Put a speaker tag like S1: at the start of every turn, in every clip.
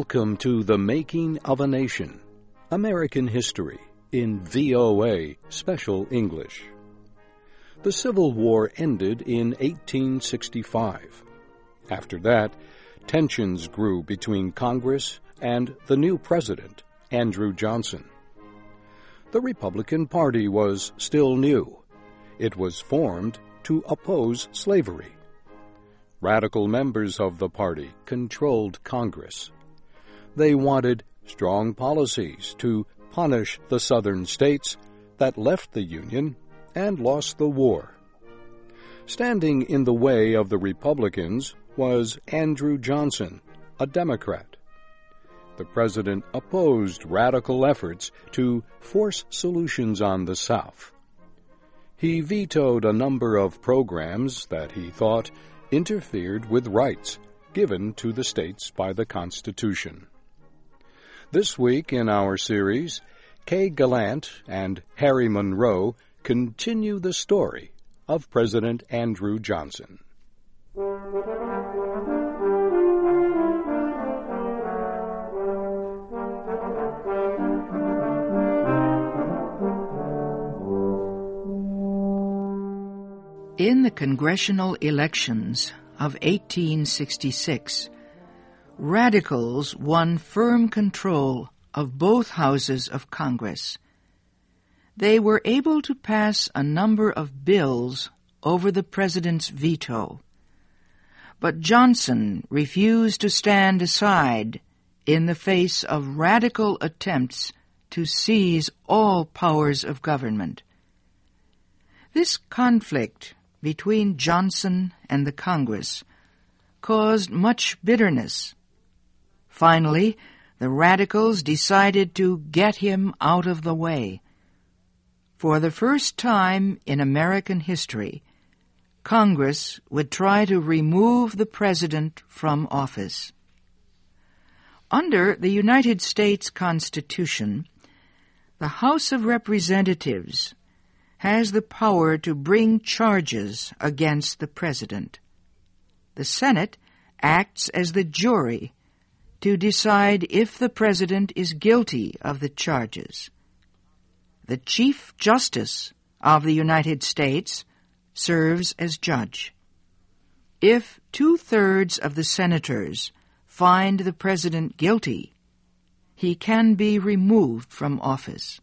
S1: Welcome to The Making of a Nation, American History in VOA Special English. The Civil War ended in 1865. After that, tensions grew between Congress and the new president, Andrew Johnson. The Republican Party was still new. It was formed to oppose slavery. Radical members of the party controlled Congress. They wanted strong policies to punish the southern states that left the Union and lost the war. Standing in the way of the Republicans was Andrew Johnson, a Democrat. The president opposed radical efforts to force solutions on the South. He vetoed a number of programs that he thought interfered with rights given to the states by the Constitution. This week in our series, Kay Gallant and Harry Monroe continue the story of President Andrew Johnson.
S2: In the congressional elections of 1866, Radicals won firm control of both houses of Congress. They were able to pass a number of bills over the president's veto. But Johnson refused to stand aside in the face of radical attempts to seize all powers of government. This conflict between Johnson and the Congress caused much bitterness. Finally, the Radicals decided to get him out of the way. For the first time in American history, Congress would try to remove the president from office. Under the United States Constitution, the House of Representatives has the power to bring charges against the president. The Senate acts as the jury to decide if the president is guilty of the charges. The Chief Justice of the United States serves as judge. If 2/3 of the senators find the president guilty, he can be removed from office.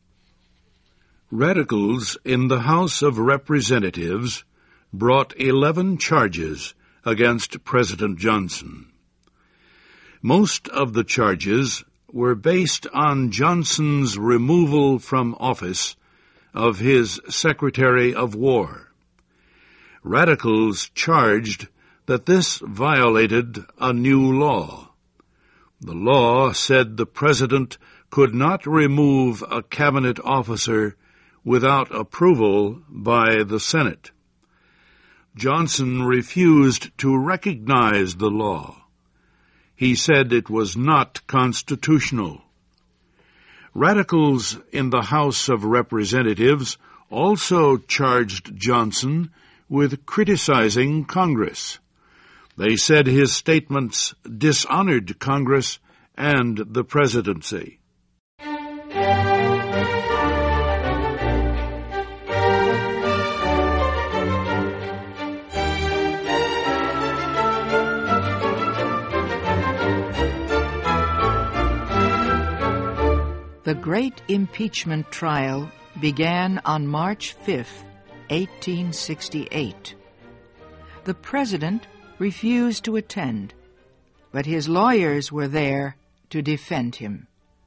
S3: Radicals in the House of Representatives brought 11 charges against President Johnson. Most of the charges were based on Johnson's removal from office of his Secretary of War. Radicals charged that this violated a new law. The law said the president could not remove a cabinet officer without approval by the Senate. Johnson refused to recognize the law. He said it was not constitutional. Radicals in the House of Representatives also charged Johnson with criticizing Congress. They said his statements dishonored Congress and the presidency.
S2: The Great Impeachment Trial began on March 5, 1868. The president refused to attend, but his lawyers were there to defend him.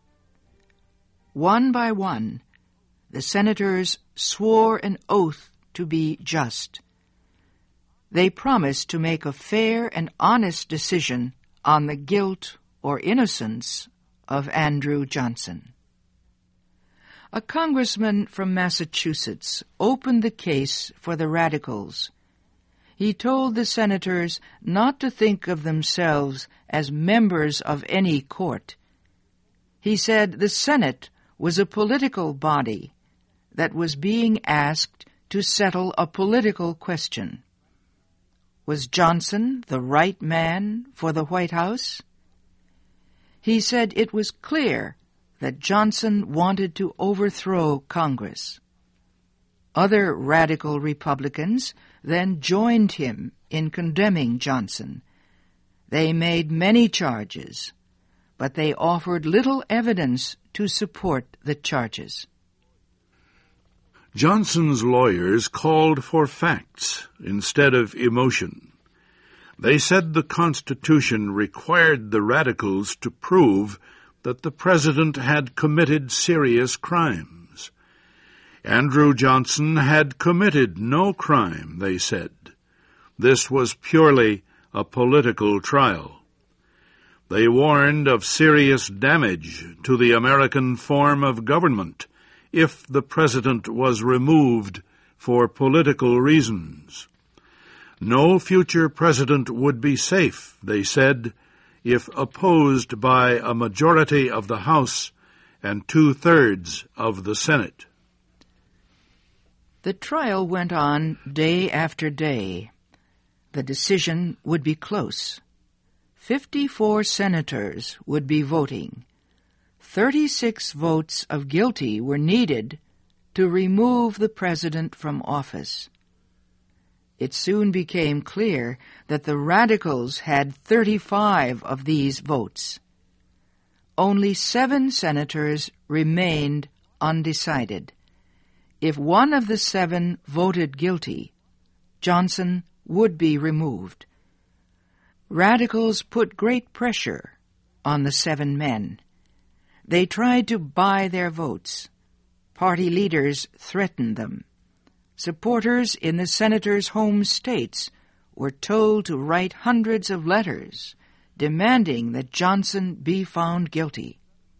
S2: One by one, the senators swore an oath to be just. They promised to make a fair and honest decision on the guilt or innocence of Andrew Johnson. A congressman from Massachusetts opened the case for the Radicals. He told the senators not to think of themselves as members of any court. He said the Senate was a political body that was being asked to settle a political question. Was Johnson the right man for the White House? He said it was clear that Johnson wanted to overthrow Congress. Other radical Republicans then joined him in condemning Johnson. They made many charges, but they offered little evidence to support the charges.
S3: Johnson's lawyers called for facts instead of emotion. They said the Constitution required the radicals to prove that the president had committed serious crimes. Andrew Johnson had committed no crime, they said. This was purely a political trial. They warned of serious damage to the American form of government if the president was removed for political reasons. No future president would be safe, they said, if opposed by a majority of the House and 2/3 of the Senate.
S2: The trial went on day after day. The decision would be close. 54 senators would be voting. 36 votes of guilty were needed to remove the president from office. It soon became clear that the radicals had 35 of these votes. Only 7 senators remained undecided. If one of the 7 voted guilty, Johnson would be removed. Radicals put great pressure on the 7 men. They tried to buy their votes. Party leaders threatened them. Supporters in the senators' home states were told to write hundreds of letters demanding that Johnson be found guilty.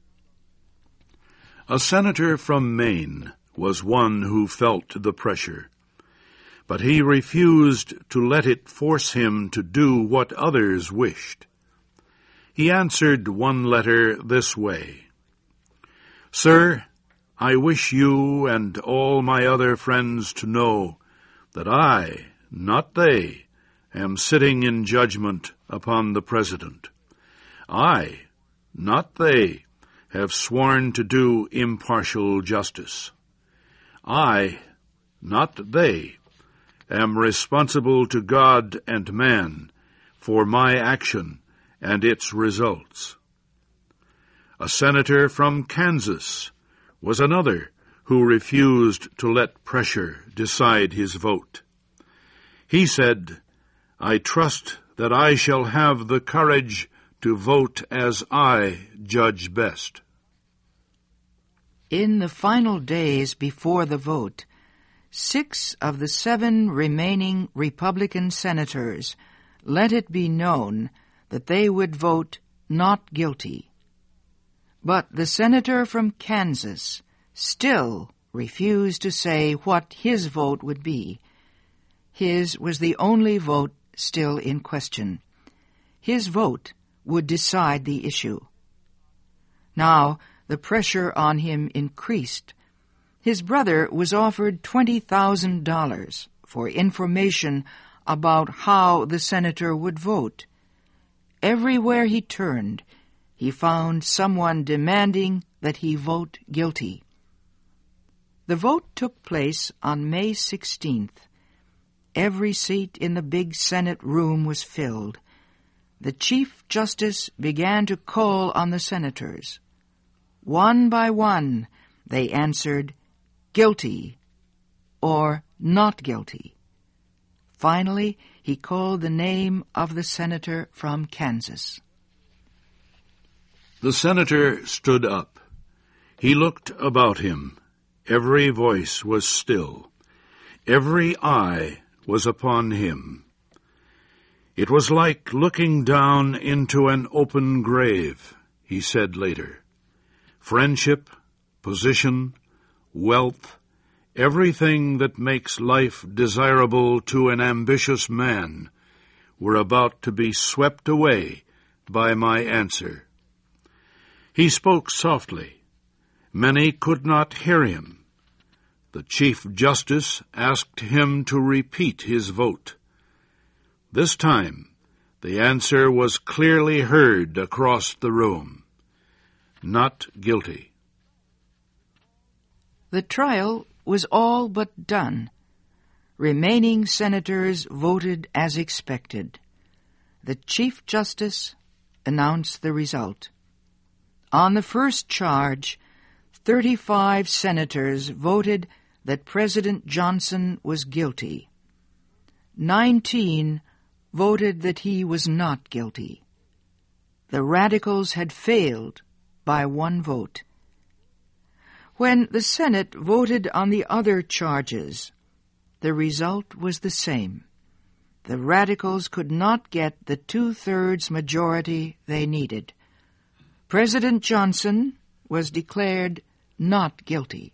S3: A senator from Maine was one who felt the pressure, but he refused to let it force him to do what others wished. He answered one letter this way: "Sir, I wish you and all my other friends to know that I, not they, am sitting in judgment upon the President. I, not they, have sworn to do impartial justice. I, not they, am responsible to God and man for my action and its results." A senator from Kansas was another who refused to let pressure decide his vote. He said, "I trust that I shall have the courage to vote as I judge best."
S2: In the final days before the vote, 6 of the 7 remaining Republican senators let it be known that they would vote not guilty. But the senator from Kansas still refused to say what his vote would be. His was the only vote still in question. His vote would decide the issue. Now the pressure on him increased. His brother was offered $20,000 for information about how the senator would vote. Everywhere he turned, he found someone demanding that he vote guilty. The vote took place on May 16th. Every seat in the big Senate room was filled. The Chief Justice began to call on the senators. One by one, they answered, "Guilty," or "Not guilty." Finally, he called the name of the senator from Kansas.
S3: The senator stood up. He looked about him. Every voice was still. Every eye was upon him. It was like looking down into an open grave, he said later. Friendship, position, wealth, everything that makes life desirable to an ambitious man were about to be swept away by my answer. He spoke softly. Many could not hear him. The Chief Justice asked him to repeat his vote. This time, the answer was clearly heard across the room. not guilty.
S2: The trial was all but done. Remaining senators voted as expected. The Chief Justice announced the result. On the first charge, 35 senators voted that President Johnson was guilty. 19 voted that he was not guilty. The radicals had failed by one vote. When the Senate voted on the other charges, the result was the same. The radicals could not get the 2/3 majority they needed. President Johnson was declared not guilty.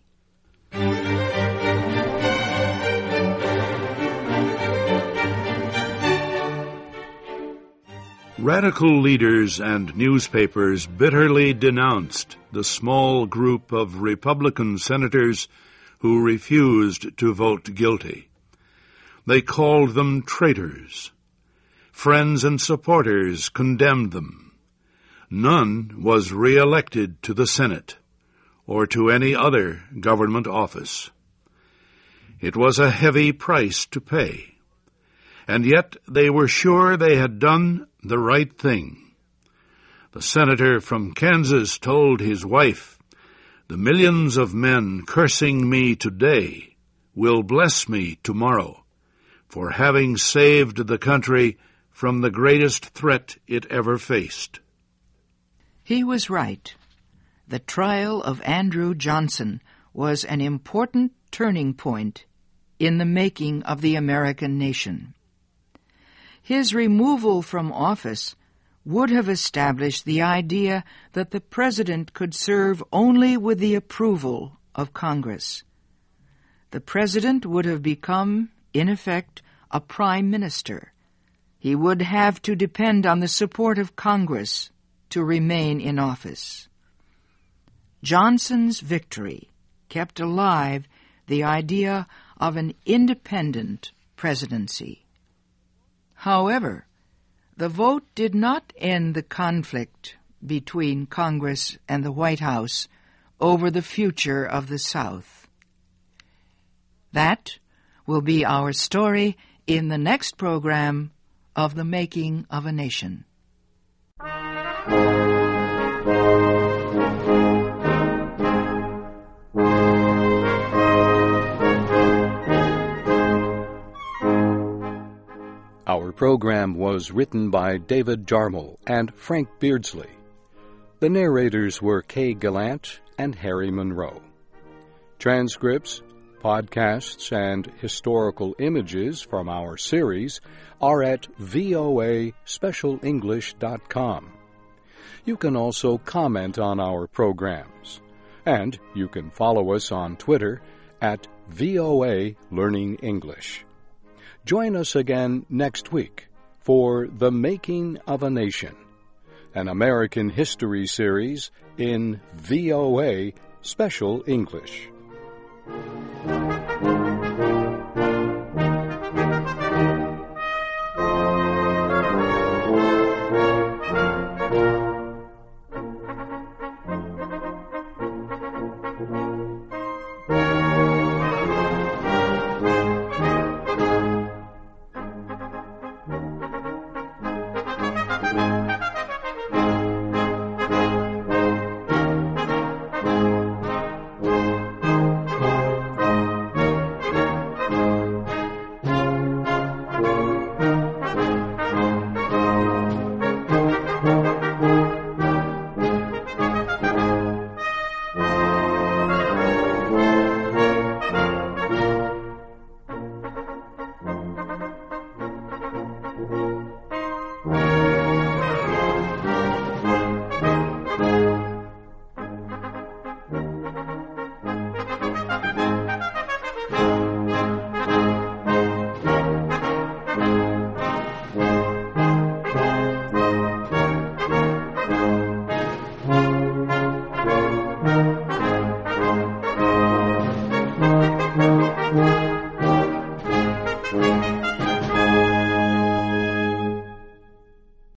S3: Radical leaders and newspapers bitterly denounced the small group of Republican senators who refused to vote guilty. They called them traitors. Friends and supporters condemned them. None was re-elected to the Senate or to any other government office. It was a heavy price to pay, and yet they were sure they had done the right thing. The senator from Kansas told his wife, "The millions of men cursing me today will bless me tomorrow for having saved the country from the greatest threat it ever faced."
S2: He was right. The trial of Andrew Johnson was an important turning point in the making of the American nation. His removal from office would have established the idea that the president could serve only with the approval of Congress. The president would have become, in effect, a prime minister. He would have to depend on the support of Congress to remain in office. Johnson's victory kept alive the idea of an independent presidency. However, the vote did not end the conflict between Congress and the White House over the future of the South. That will be our story in the next program of The Making of a Nation.
S1: Our program was written by David Jarmel and Frank Beardsley. The narrators were Kay Gallant and Harry Monroe. Transcripts, podcasts, and historical images from our series are at voaspecialenglish.com. You can also comment on our programs, and you can follow us on Twitter at VOA Learning English. Join us again next week for The Making of a Nation, an American history series in VOA Special English.